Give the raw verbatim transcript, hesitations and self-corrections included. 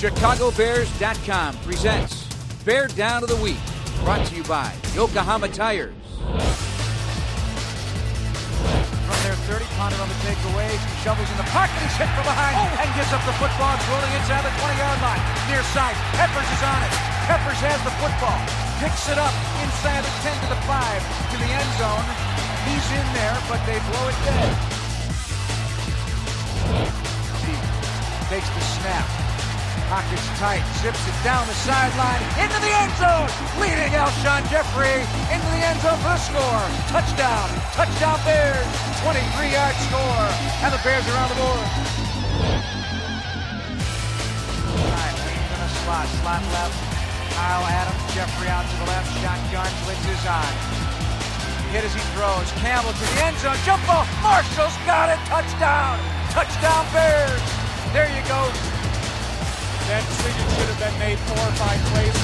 Chicago Bears dot com presents Bear Down of the Week, brought to you by Yokohama Tires. From their thirty-pounder on the takeaway, he shovels in the pocket, he's hit from behind, oh. and gives up the football. It's rolling inside the twenty-yard line. Near side, Peppers is on it. Peppers has the football, picks it up inside the ten to the five to the end zone. He's in there, but they blow it dead. Takes the snap. Pocket's tight, zips it down the sideline, into the end zone, leading Alshon Jeffrey into the end zone for the score. Touchdown, touchdown Bears, twenty-three yard score, and the Bears are on the board. All right, leads in a slot, slot left, Kyle Adams, Jeffrey out to the left, shotgun, blitz is on. Hit as he throws, Campbell to the end zone, jump ball, Marshall's got it, touchdown, touchdown Bears. There you go. That decision should have been made four or five plays